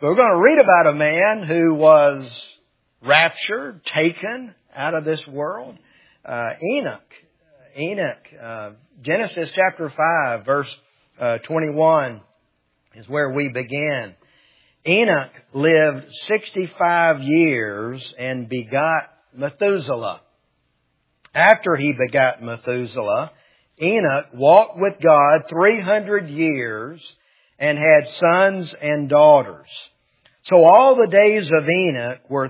But we're going to read about a man who was raptured, taken out of this world. Enoch. Genesis chapter 5, verse 21 is where we begin. Enoch lived 65 years and begot Methuselah. After he begot Methuselah, Enoch walked with God 300 years and had sons and daughters. So all the days of Enoch were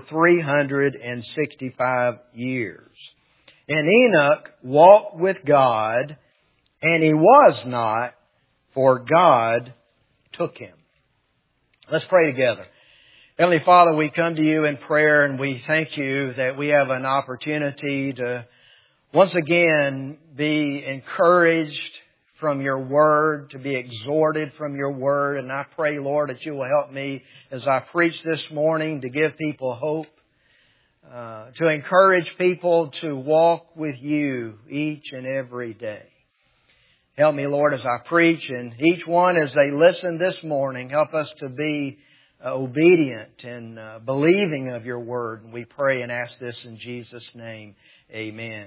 365 years. And Enoch walked with God, and he was not, for God took him. Let's pray together. Heavenly Father, we come to you in prayer, and we thank you that we have an opportunity to once again be encouraged from your word, to be exhorted from your word. And I pray, Lord, that you will help me as I preach this morning to give people hope, to encourage people to walk with you each and every day. Help me, Lord, as I preach, and each one as they listen this morning, help us to be obedient and believing of your word. And we pray and ask this in Jesus' name. Amen.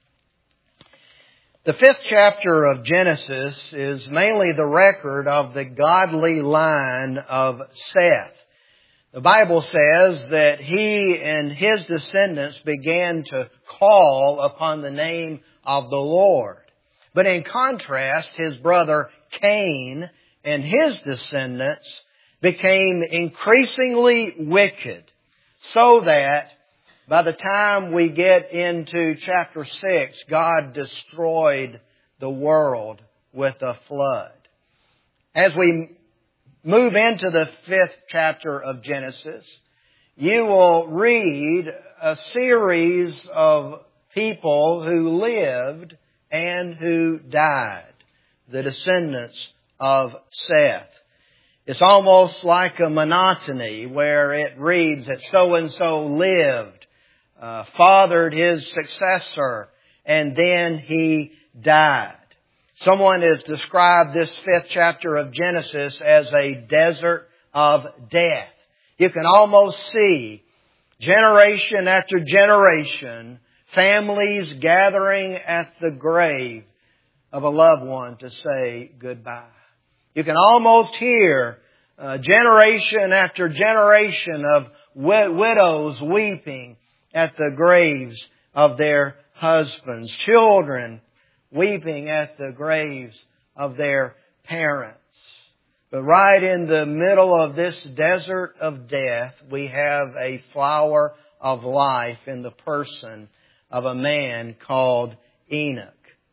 The 5th chapter of Genesis is mainly the record of the godly line of Seth. The Bible says that he and his descendants began to call upon the name of the Lord. But in contrast, his brother Cain and his descendants became increasingly wicked, so that by the time we get into chapter 6, God destroyed the world with a flood. As we move into the 5th chapter of Genesis, you will read a series of people who lived and who died, the descendants of Seth. It's almost like a monotony where it reads that so-and-so lived, fathered his successor, and then he died. Someone has described this 5th chapter of Genesis as a desert of death. You can almost see generation after generation, families gathering at the grave of a loved one to say goodbye. You can almost hear generation after generation of widows weeping at the graves of their husbands, children weeping at the graves of their parents. But right in the middle of this desert of death, we have a flower of life in the person of a man called Enoch.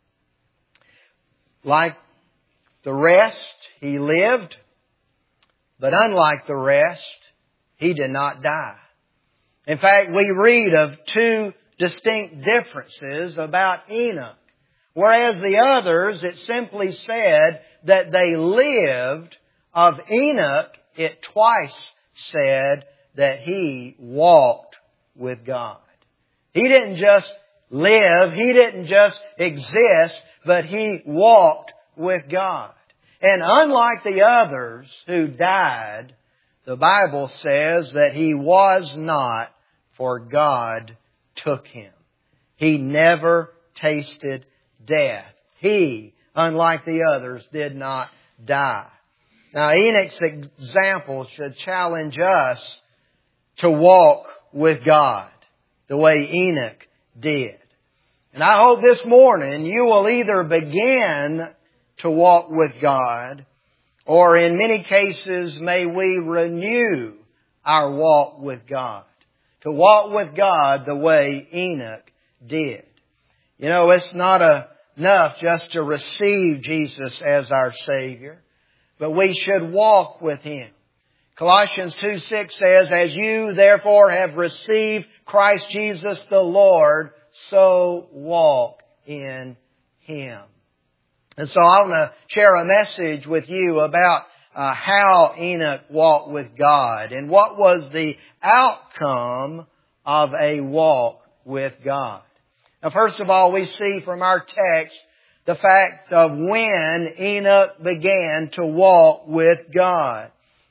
Like the rest, he lived, but unlike the rest, he did not die. In fact, we read of two distinct differences about Enoch. Whereas the others, it simply said that they lived. Of Enoch, it twice said that he walked with God. He didn't just live, he didn't just exist, but he walked with God. And unlike the others who died, the Bible says that he was not, for God took him. He never tasted death. He, unlike the others, did not die. Now, Enoch's example should challenge us to walk with God the way Enoch did. And I hope this morning you will either begin to walk with God, or in many cases may we renew our walk with God. To walk with God the way Enoch did. You know, it's not enough just to receive Jesus as our Savior, but we should walk with Him. Colossians 2:6 says, "As you therefore have received Christ Jesus the Lord, so walk in Him." And so I want to share a message with you about how Enoch walked with God and what was the outcome of a walk with God. Now, first of all, we see from our text the fact of when Enoch began to walk with God.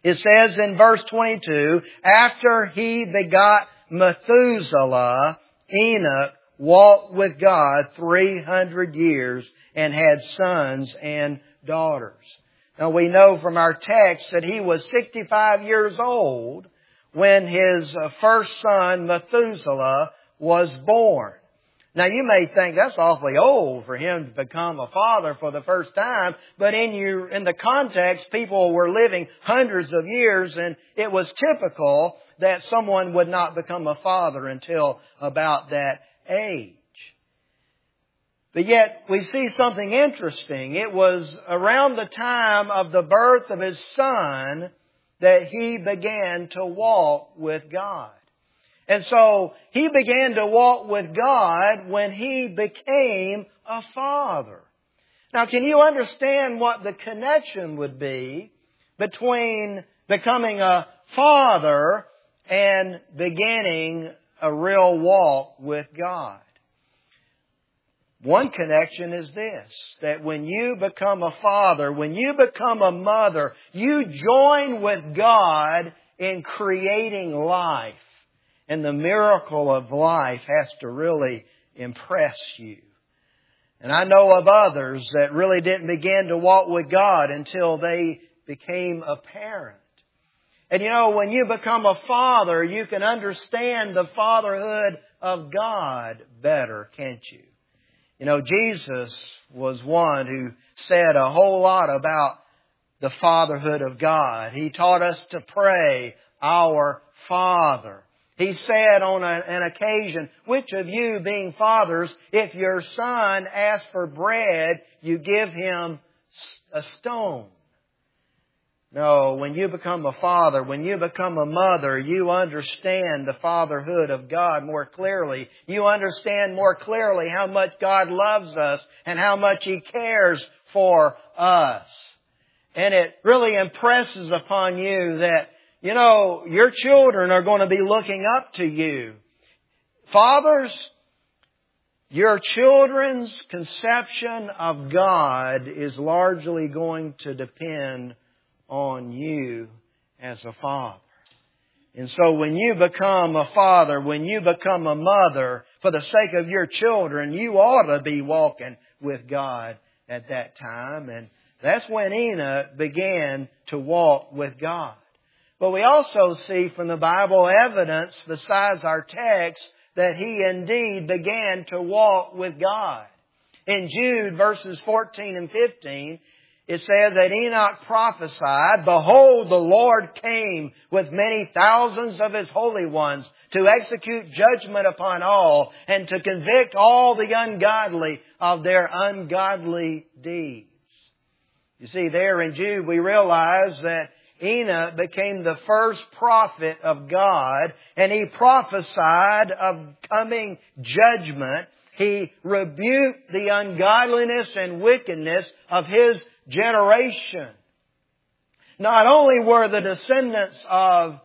It says in verse 22, after he begot Methuselah, Enoch walked with God 300 years and had sons and daughters. Now we know from our text that he was 65 years old when his first son, Methuselah, was born. Now you may think that's awfully old for him to become a father for the first time, but in the context, people were living hundreds of years, and it was typical that someone would not become a father until about that age. But yet we see something interesting. It was around the time of the birth of his son that he began to walk with God. And so he began to walk with God when he became a father. Now, can you understand what the connection would be between becoming a father and beginning a real walk with God? One connection is this, that when you become a father, when you become a mother, you join with God in creating life. And the miracle of life has to really impress you. And I know of others that really didn't begin to walk with God until they became a parent. And you know, when you become a father, you can understand the fatherhood of God better, can't you? You know, Jesus was one who said a whole lot about the fatherhood of God. He taught us to pray, Our Father. He said on an occasion, which of you being fathers, if your son asks for bread, you give him a stone? No, when you become a father, when you become a mother, you understand the fatherhood of God more clearly. You understand more clearly how much God loves us and how much He cares for us. And it really impresses upon you that, you know, your children are going to be looking up to you. Fathers, your children's conception of God is largely going to depend on you as a father. And so when you become a father, when you become a mother, for the sake of your children, you ought to be walking with God at that time. And that's when Enoch began to walk with God. But we also see from the Bible evidence, besides our text, that he indeed began to walk with God. In Jude verses 14 and 15, it says that Enoch prophesied, Behold, the Lord came with many thousands of His holy ones to execute judgment upon all and to convict all the ungodly of their ungodly deeds. You see, there in Jude we realize that Enoch became the first prophet of God, and he prophesied of coming judgment. He rebuked the ungodliness and wickedness of his generation. Not only were the descendants of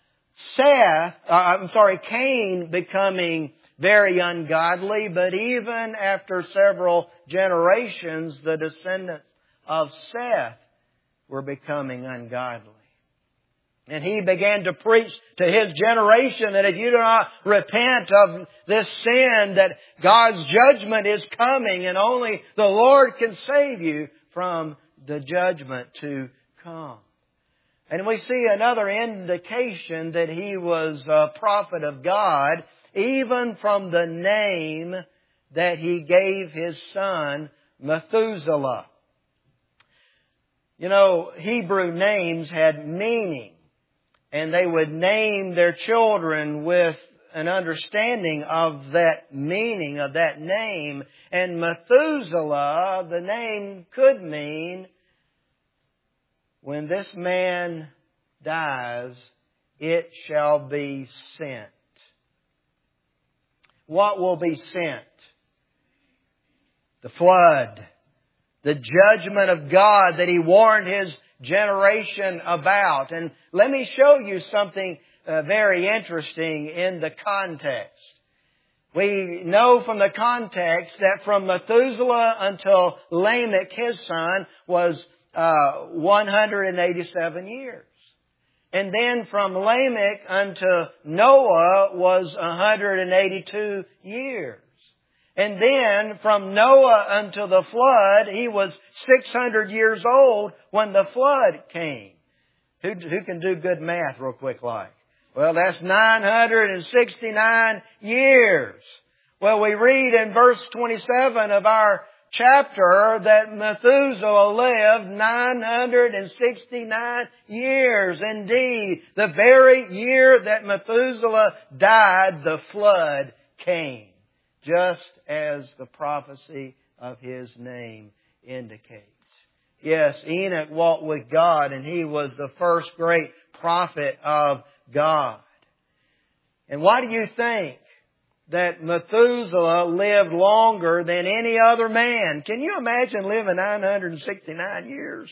Cain becoming very ungodly, but even after several generations, the descendants of Seth were becoming ungodly. And he began to preach to his generation that if you do not repent of this sin, that God's judgment is coming and only the Lord can save you from the judgment to come. And we see another indication that he was a prophet of God, even from the name that he gave his son, Methuselah. You know, Hebrew names had meaning, and they would name their children with an understanding of that meaning, of that name. And Methuselah, the name could mean, when this man dies, it shall be sent. What will be sent? The flood. The judgment of God that He warned His generation about. And let me show you something very interesting in the context. We know from the context that from Methuselah until Lamech, his son, was 187 years. And then from Lamech unto Noah was 182 years. And then from Noah unto the flood, he was 600 years old when the flood came. Who can do good math real quick like? Well, that's 969 years. Well, we read in verse 27 of our chapter that Methuselah lived 969 years. Indeed, the very year that Methuselah died, the flood came, just as the prophecy of his name indicates. Yes, Enoch walked with God, and he was the first great prophet of God. And why do you think that Methuselah lived longer than any other man? Can you imagine living 969 years?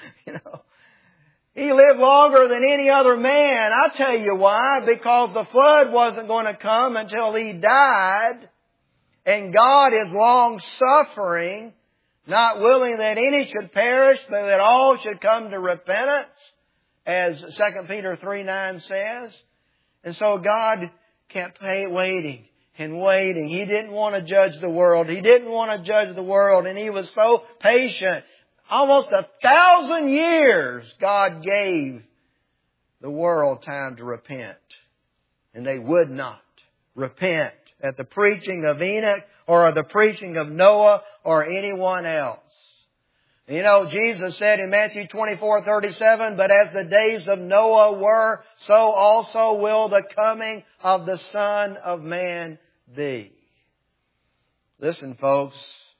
He lived longer than any other man. I'll tell you why. Because the flood wasn't going to come until he died. And God is long-suffering, not willing that any should perish, but that all should come to repentance, as 2 Peter 3:9 says. And so God kept waiting and waiting. He didn't want to judge the world. He didn't want to judge the world. And He was so patient. Almost 1,000 years God gave the world time to repent. And they would not repent at the preaching of Enoch or the preaching of Noah or anyone else. Jesus said in Matthew 24:37, "But as the days of Noah were, so also will the coming of the Son of Man be." Listen, folks.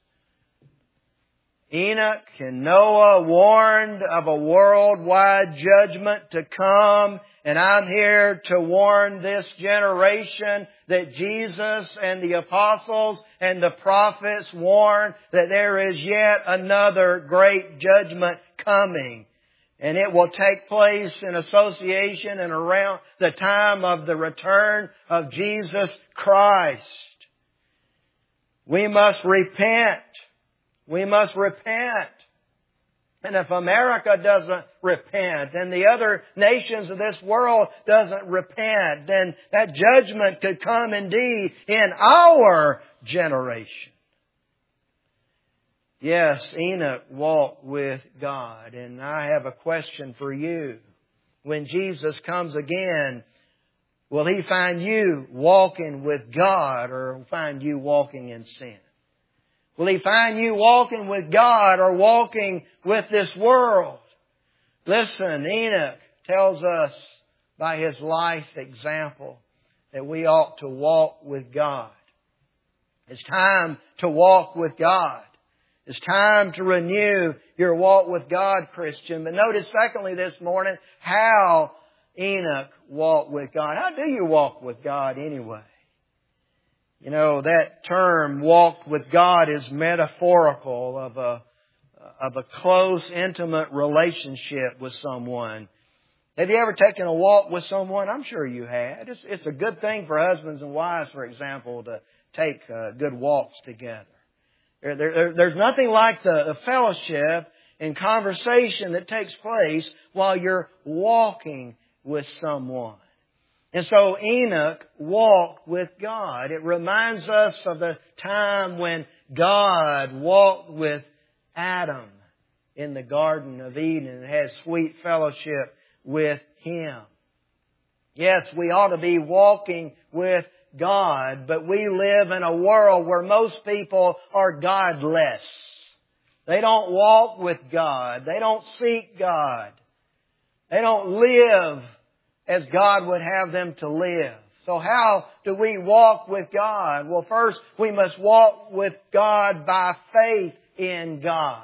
Enoch and Noah warned of a worldwide judgment to come. And I'm here to warn this generation that Jesus and the apostles and the prophets warned that there is yet another great judgment coming. And it will take place in association and around the time of the return of Jesus Christ. We must repent. We must repent. And if America doesn't repent, and the other nations of this world doesn't repent, then that judgment could come indeed in our generation. Yes, Enoch walked with God. And I have a question for you. When Jesus comes again, will He find you walking with God or find you walking in sin? Will He find you walking with God or walking with this world? Listen, Enoch tells us by his life example that we ought to walk with God. It's time to walk with God. It's time to renew your walk with God, Christian. But notice secondly this morning how Enoch walked with God. How do you walk with God anyway? That term, walk with God, is metaphorical of a close, intimate relationship with someone. Have you ever taken a walk with someone? I'm sure you had. It's a good thing for husbands and wives, for example, to take good walks together. There's nothing like the fellowship and conversation that takes place while you're walking with someone. And so Enoch walked with God. It reminds us of the time when God walked with Adam in the Garden of Eden and had sweet fellowship with him. Yes, we ought to be walking with God, but we live in a world where most people are godless. They don't walk with God. They don't seek God. They don't live as God would have them to live. So how do we walk with God? Well, first, we must walk with God by faith in God.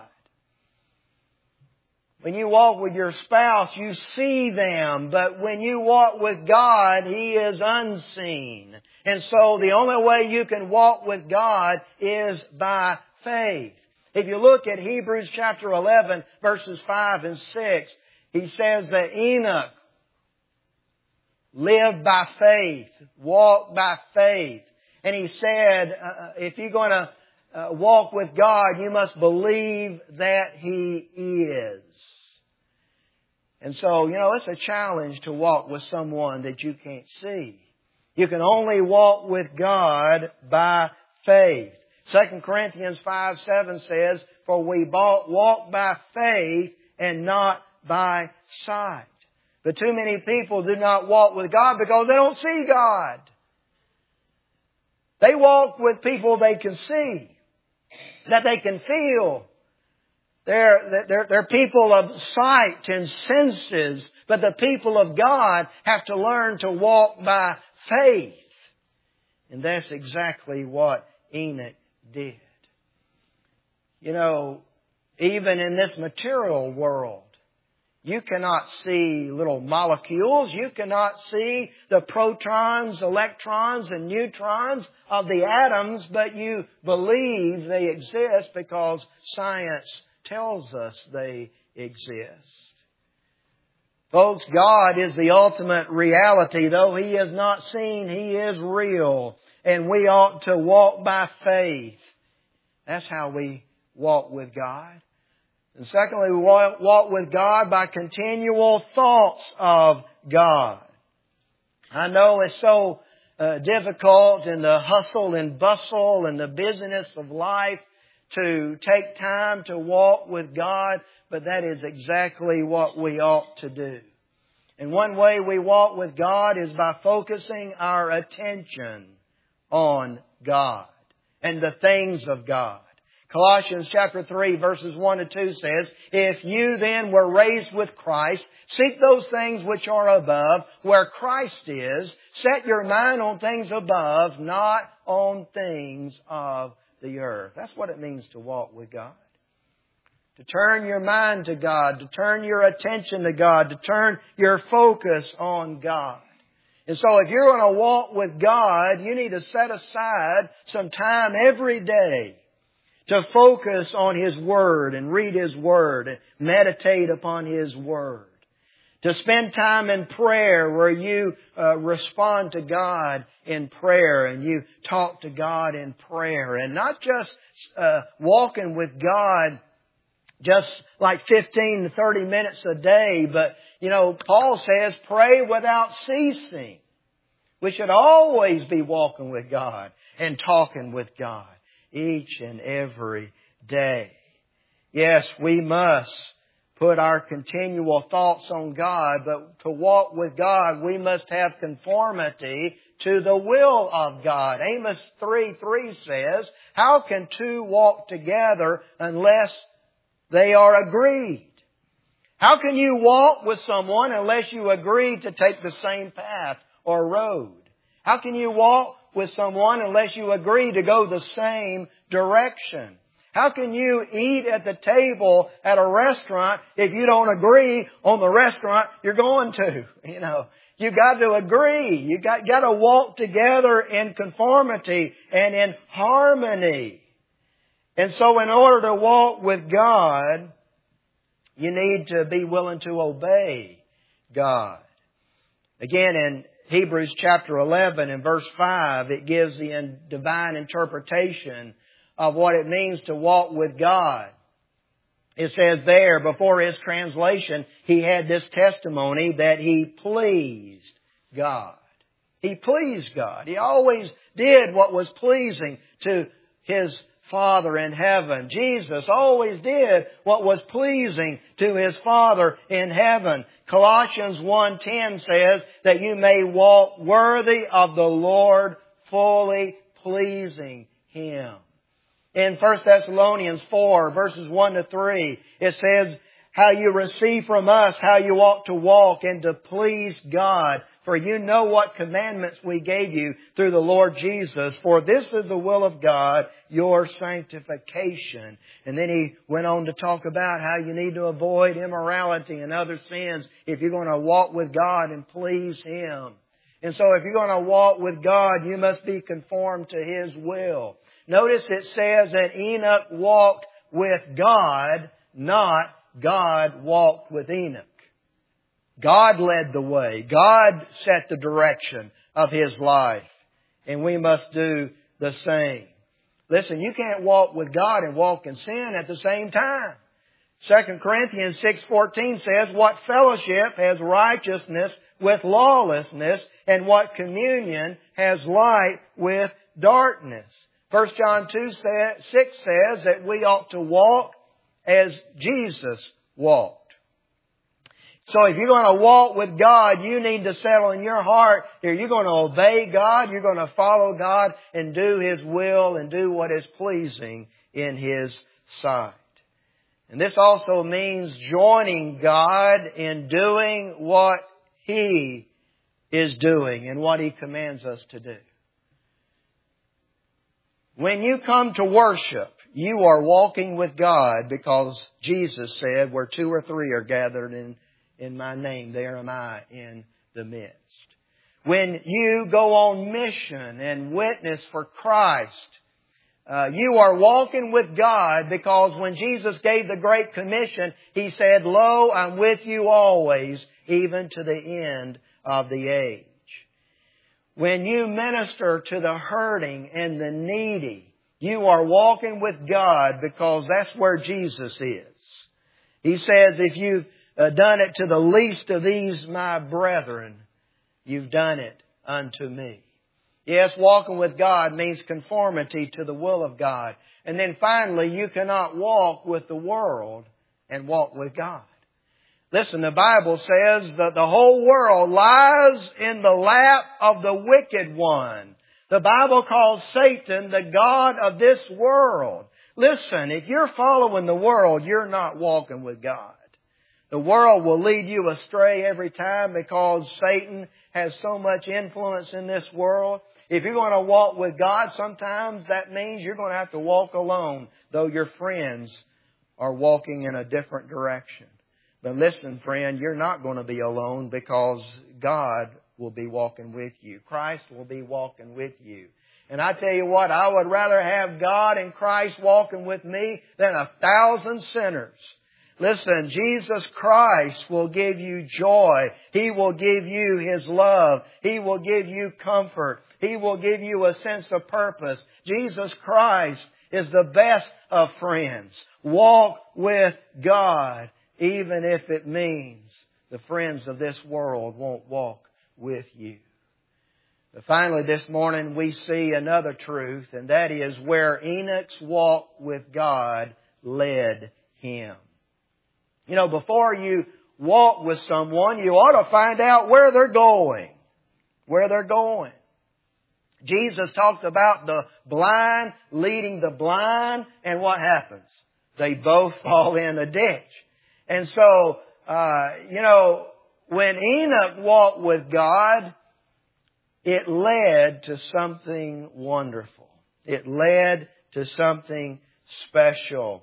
When you walk with your spouse, you see them. But when you walk with God, He is unseen. And so the only way you can walk with God is by faith. If you look at Hebrews chapter 11, verses 5 and 6, he says that Enoch lived by faith, walked by faith. And he said, if you're going to walk with God, you must believe that He is. And so, it's a challenge to walk with someone that you can't see. You can only walk with God by faith. 2 Corinthians 5:7 says, "For we walk by faith and not by sight." But too many people do not walk with God because they don't see God. They walk with people they can see, that they can feel. They're people of sight and senses, but the people of God have to learn to walk by faith. And that's exactly what Enoch did. Even in this material world, you cannot see little molecules. You cannot see the protons, electrons, and neutrons of the atoms, but you believe they exist because science tells us they exist. Folks, God is the ultimate reality. Though He is not seen, He is real. And we ought to walk by faith. That's how we walk with God. And secondly, we walk with God by continual thoughts of God. I know it's so difficult in the hustle and bustle and the busyness of life to take time to walk with God, but that is exactly what we ought to do. And one way we walk with God is by focusing our attention on God and the things of God. Colossians chapter 3 verses 1 to 2 says, "If you then were raised with Christ, seek those things which are above, where Christ is. Set your mind on things above, not on things of the earth." That's what it means to walk with God. To turn your mind to God, to turn your attention to God, to turn your focus on God. And so if you're going to walk with God, you need to set aside some time every day to focus on His Word and read His Word and meditate upon His Word. To spend time in prayer where you respond to God in prayer and you talk to God in prayer. And not just walking with God just like 15 to 30 minutes a day, but, Paul says pray without ceasing. We should always be walking with God and talking with God each and every day. Yes, we must put our continual thoughts on God, but to walk with God, we must have conformity to the will of God. Amos 3:3 says, "How can two walk together unless they are agreed?" How can you walk with someone unless you agree to take the same path or road? How can you walk with someone unless you agree to go the same direction? How can you eat at the table at a restaurant if you don't agree on the restaurant you're going to? You've got to agree. You've got to walk together in conformity and in harmony. And so in order to walk with God, you need to be willing to obey God. Again, in Hebrews chapter 11 and verse 5, it gives the divine interpretation of what it means to walk with God. It says there, before his translation, he had this testimony that he pleased God. He pleased God. He always did what was pleasing to his Father in heaven. Jesus always did what was pleasing to his Father in heaven. Colossians 1:10 says that you may walk worthy of the Lord, fully pleasing Him. In 1 Thessalonians 4 verses 1 to 3, it says how you receive from us, how you ought to walk and to please God. For you know what commandments we gave you through the Lord Jesus. For this is the will of God, your sanctification. And then he went on to talk about how you need to avoid immorality and other sins if you're going to walk with God and please Him. And so if you're going to walk with God, you must be conformed to His will. Notice it says that Enoch walked with God, not God walked with Enoch. God led the way. God set the direction of his life. And we must do the same. Listen, you can't walk with God and walk in sin at the same time. 2 Corinthians 6:14 says, what fellowship has righteousness with lawlessness, and what communion has light with darkness? 1 John 2:6 says that we ought to walk as Jesus walked. So if you're going to walk with God, you need to settle in your heart here. You're going to obey God. You're going to follow God and do His will and do what is pleasing in His sight. And this also means joining God in doing what He is doing and what He commands us to do. When you come to worship, you are walking with God because Jesus said, where two or three are gathered in my name, there am I in the midst. When you go on mission and witness for Christ, you are walking with God because when Jesus gave the Great Commission, He said, lo, I'm with you always, even to the end of the age. When you minister to the hurting and the needy, you are walking with God because that's where Jesus is. He says, if you've done it to the least of these, my brethren, you've done it unto me. Yes, walking with God means conformity to the will of God. And then finally, you cannot walk with the world and walk with God. Listen, the Bible says that the whole world lies in the lap of the wicked one. The Bible calls Satan the god of this world. Listen, if you're following the world, you're not walking with God. The world will lead you astray every time because Satan has so much influence in this world. If you're going to walk with God, sometimes that means you're going to have to walk alone, though your friends are walking in a different direction. But listen, friend, you're not going to be alone because God will be walking with you. Christ will be walking with you. And I tell you what, I would rather have God and Christ walking with me than 1,000 sinners. Listen, Jesus Christ will give you joy. He will give you His love. He will give you comfort. He will give you a sense of purpose. Jesus Christ is the best of friends. Walk with God, even if it means the friends of this world won't walk with you. But finally, this morning we see another truth, and that is where Enoch's walk with God led him. You know, before you walk with someone, you ought to find out where they're going. Where they're going. Jesus talked about the blind leading the blind, and what happens? They both fall in a ditch. And so, when Enoch walked with God, it led to something wonderful. It led to something special.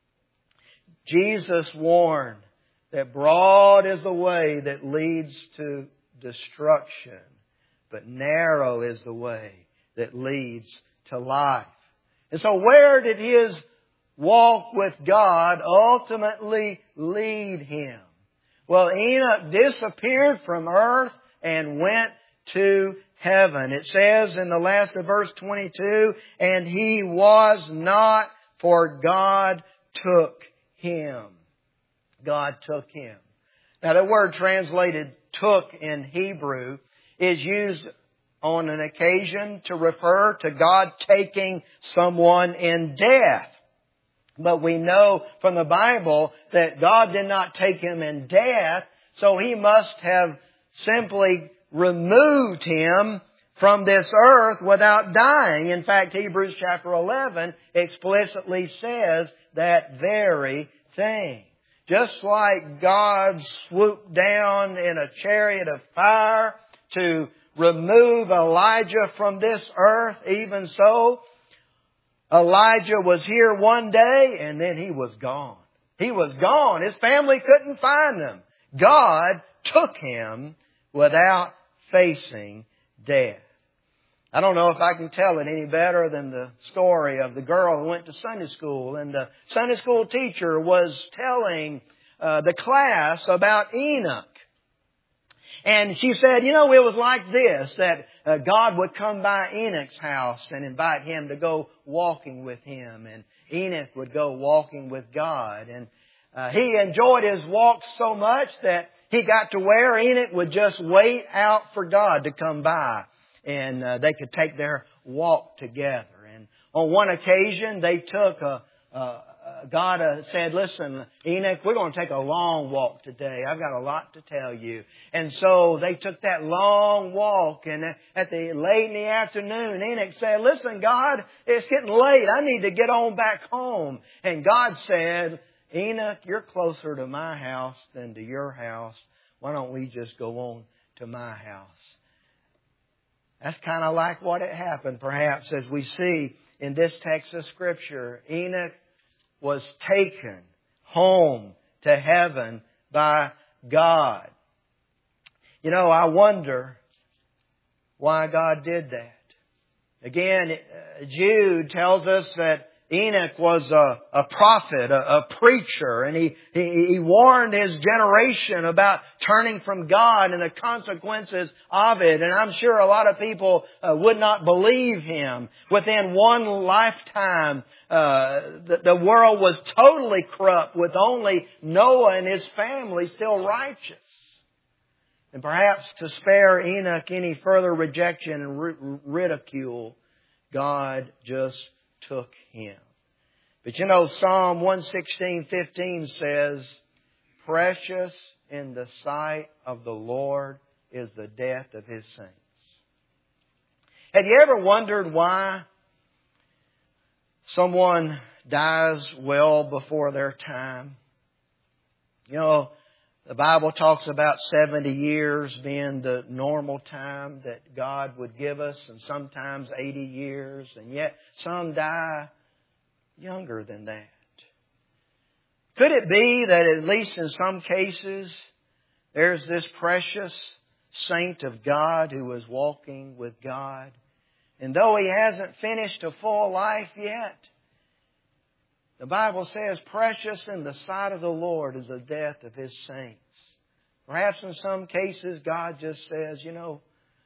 Jesus warned that broad is the way that leads to destruction, but narrow is the way that leads to life. And so where did his walk with God ultimately lead him? Well, Enoch disappeared from earth and went to heaven. It says in the last of verse 22, and he was not, for God took him. God took him. Now the word translated took in Hebrew is used on an occasion to refer to God taking someone in death. But we know from the Bible that God did not take him in death, so He must have simply removed him from this earth without dying. In fact, Hebrews chapter 11 explicitly says that very thing. Just like God swooped down in a chariot of fire to remove Elijah from this earth, even so, Elijah was here one day and then he was gone. He was gone. His family couldn't find him. God took him without facing death. I don't know if I can tell it any better than the story of the girl who went to Sunday school, and the Sunday school teacher was telling the class about Enoch. And she said, it was like this, that God would come by Enoch's house and invite him to go walking with him. And Enoch would go walking with God. And He enjoyed his walk so much that he got to where Enoch would just wait out for God to come by, and they could take their walk together. And on one occasion, they took God said, "Listen, Enoch, we're going to take a long walk today. I've got a lot to tell you." And so they took that long walk, and late in the afternoon, Enoch said, "Listen, God, it's getting late. I need to get on back home." And God said, "Enoch, you're closer to my house than to your house. Why don't we just go on to my house?" That's kind of like what had happened, perhaps, as we see in this text of Scripture. Enoch was taken home to heaven by God. You know, I wonder why God did that. Again, Jude tells us that Enoch was a prophet, a preacher, and he warned his generation about turning from God and the consequences of it. And I'm sure a lot of people would not believe him. Within one lifetime, the world was totally corrupt, with only Noah and his family still righteous. And perhaps to spare Enoch any further rejection and ridicule, God just took him. But you know, Psalm 116:15 says, "Precious in the sight of the Lord is the death of His saints." Have you ever wondered why someone dies well before their time? You know, the Bible talks about 70 years being the normal time that God would give us, and sometimes 80 years, and yet some die younger than that. Could it be that at least in some cases there's this precious saint of God who is walking with God, and though he hasn't finished a full life yet, the Bible says precious in the sight of the Lord is the death of His saints. Perhaps in some cases God just says, you know,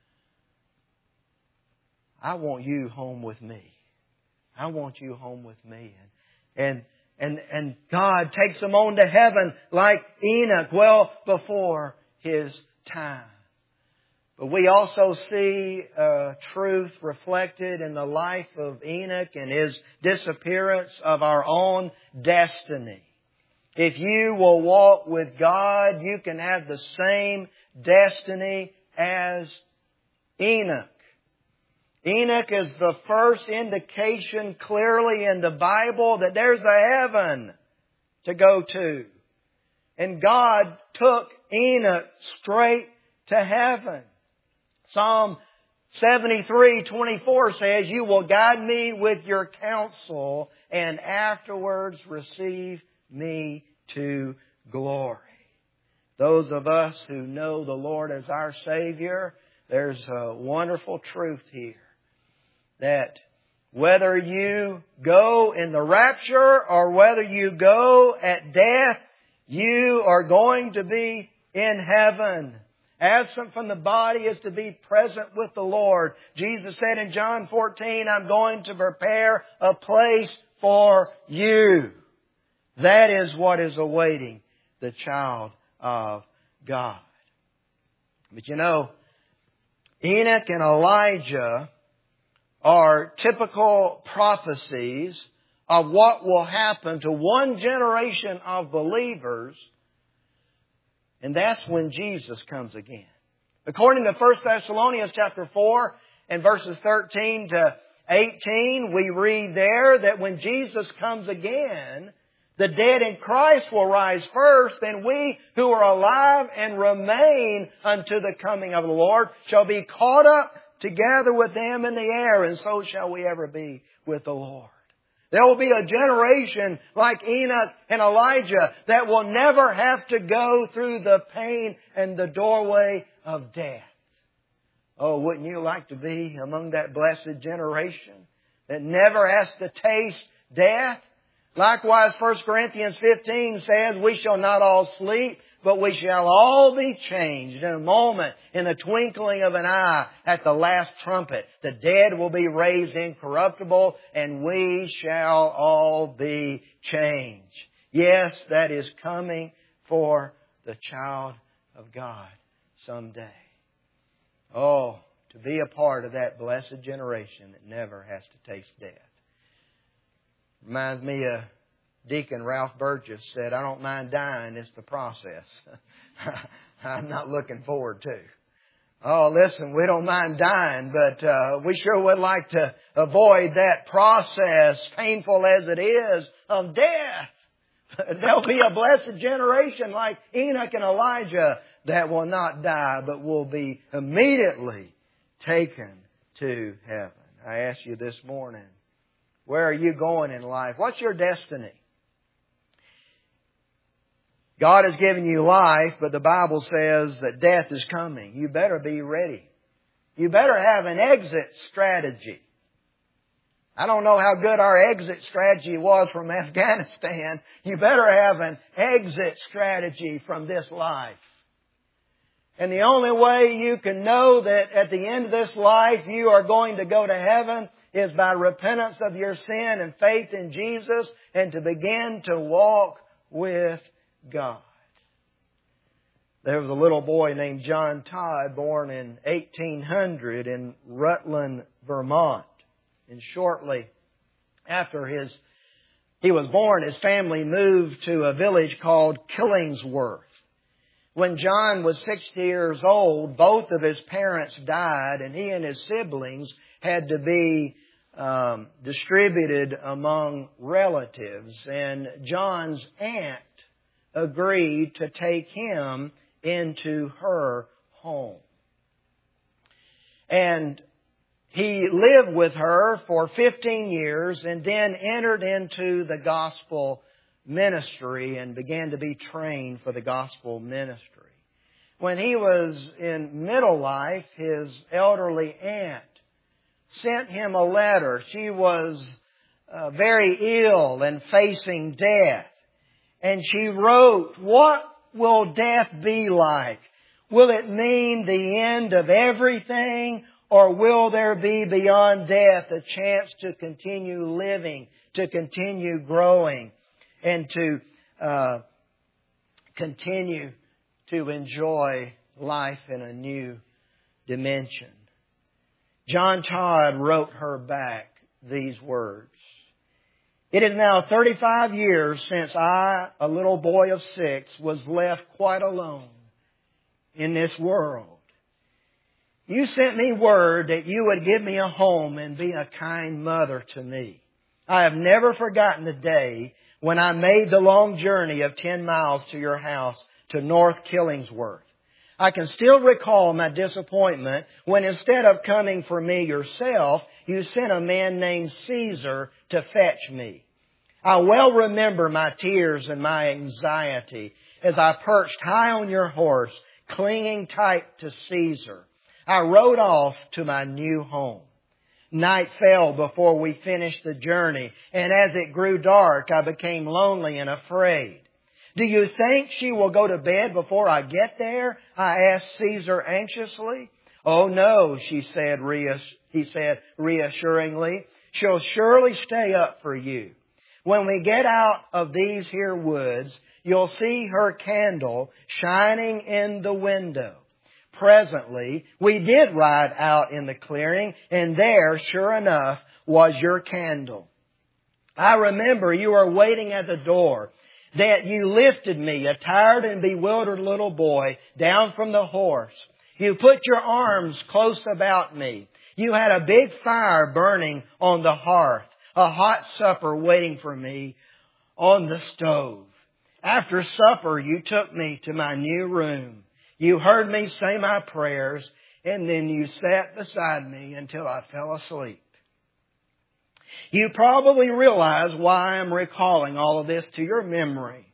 I want you home with me. I want you home with me. And God takes him on to heaven like Enoch well before his time. But we also see truth reflected in the life of Enoch and his disappearance of our own destiny. If you will walk with God, you can have the same destiny as Enoch. Enoch is the first indication clearly in the Bible that there's a heaven to go to. And God took Enoch straight to heaven. Psalm 73:24 says, "You will guide me with your counsel and afterwards receive me to glory." Those of us who know the Lord as our Savior, there's a wonderful truth here. That whether you go in the rapture or whether you go at death, you are going to be in heaven. Absent from the body is to be present with the Lord. Jesus said in John 14, "I'm going to prepare a place for you." That is what is awaiting the child of God. But you know, Enoch and Elijah are typical prophecies of what will happen to one generation of believers, and that's when Jesus comes again. According to 1 Thessalonians chapter 4 and verses 13 to 18, we read there that when Jesus comes again, the dead in Christ will rise first, and we who are alive and remain unto the coming of the Lord shall be caught up together with them in the air, and so shall we ever be with the Lord. There will be a generation like Enoch and Elijah that will never have to go through the pain and the doorway of death. Oh, wouldn't you like to be among that blessed generation that never has to taste death? Likewise, 1 Corinthians 15 says, "We shall not all sleep, but we shall all be changed in a moment, in the twinkling of an eye, at the last trumpet. The dead will be raised incorruptible, and we shall all be changed." Yes, that is coming for the child of God someday. Oh, to be a part of that blessed generation that never has to taste death. Reminds me of Deacon Ralph Burgess said, I don't mind dying, it's the process. I'm not looking forward to. Oh, listen, we don't mind dying, but we sure would like to avoid that process, painful as it is, of death. There'll be a blessed generation like Enoch and Elijah that will not die, but will be immediately taken to heaven. I ask you this morning, where are you going in life? What's your destiny? God has given you life, but the Bible says that death is coming. You better be ready. You better have an exit strategy. I don't know how good our exit strategy was from Afghanistan. You better have an exit strategy from this life. And the only way you can know that at the end of this life you are going to go to heaven is by repentance of your sin and faith in Jesus and to begin to walk with God. There was a little boy named John Todd born in 1800 in Rutland, Vermont. And shortly after he was born, his family moved to a village called Killingsworth. When John was 6 years old, both of his parents died and he and his siblings had to be distributed among relatives. And John's aunt agreed to take him into her home. And he lived with her for 15 years and then entered into the gospel ministry and began to be trained for the gospel ministry. When he was in middle life, his elderly aunt sent him a letter. She was very ill and facing death. And she wrote, "What will death be like? Will it mean the end of everything? Or will there be beyond death a chance to continue living, to continue growing, and to continue to enjoy life in a new dimension?" John Todd wrote her back these words. "It is now 35 years since I, a little boy of 6, was left quite alone in this world. You sent me word that you would give me a home and be a kind mother to me. I have never forgotten the day when I made the long journey of 10 miles to your house to North Killingsworth. I can still recall my disappointment when instead of coming for me yourself, you sent a man named Caesar to fetch me. I well remember my tears and my anxiety as I perched high on your horse, clinging tight to Caesar. I rode off to my new home. Night fell before we finished the journey, and as it grew dark, I became lonely and afraid. Do you think she will go to bed before I get there? I asked Caesar anxiously. Oh no, he said reassuringly. She'll surely stay up for you. When we get out of these here woods, you'll see her candle shining in the window. Presently, we did ride out in the clearing, and there, sure enough, was your candle. I remember you were waiting at the door, that you lifted me, a tired and bewildered little boy, down from the horse. You put your arms close about me. You had a big fire burning on the hearth, a hot supper waiting for me on the stove. After supper, you took me to my new room. You heard me say my prayers, and then you sat beside me until I fell asleep. You probably realize why I'm recalling all of this to your memory.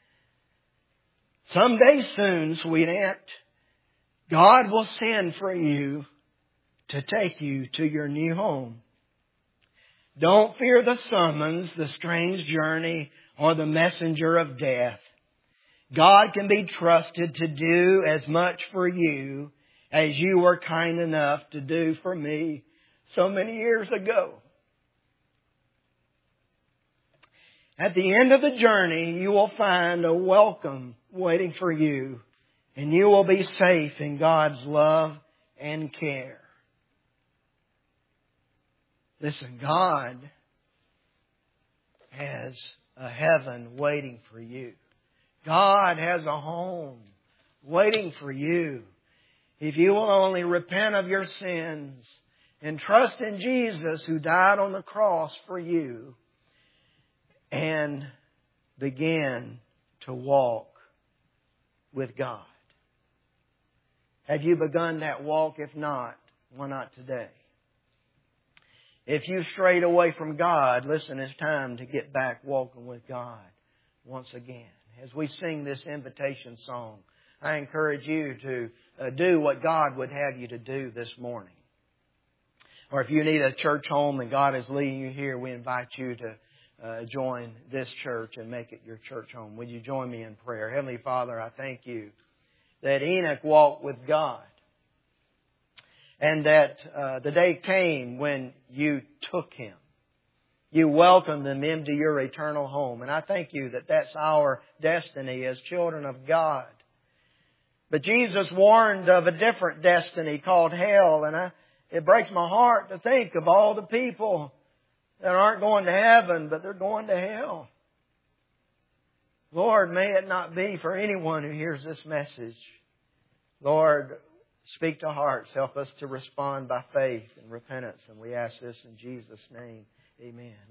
Someday soon, sweet aunt, God will send for you to take you to your new home. Don't fear the summons, the strange journey, or the messenger of death. God can be trusted to do as much for you as you were kind enough to do for me so many years ago. At the end of the journey, you will find a welcome waiting for you, and you will be safe in God's love and care. Listen, God has a heaven waiting for you. God has a home waiting for you. If you will only repent of your sins and trust in Jesus who died on the cross for you and begin to walk with God. Have you begun that walk? If not, why not today? If you strayed away from God, listen, it's time to get back walking with God once again. As we sing this invitation song, I encourage you to do what God would have you to do this morning. Or if you need a church home and God is leading you here, we invite you to join this church and make it your church home. Would you join me in prayer? Heavenly Father, I thank you that Enoch walked with God. And that the day came when you took him. You welcomed him into your eternal home. And I thank you that that's our destiny as children of God. But Jesus warned of a different destiny called hell. And it breaks my heart to think of all the people that aren't going to heaven, but they're going to hell. Lord, may it not be for anyone who hears this message. Lord, speak to hearts. Help us to respond by faith and repentance. And we ask this in Jesus' name. Amen.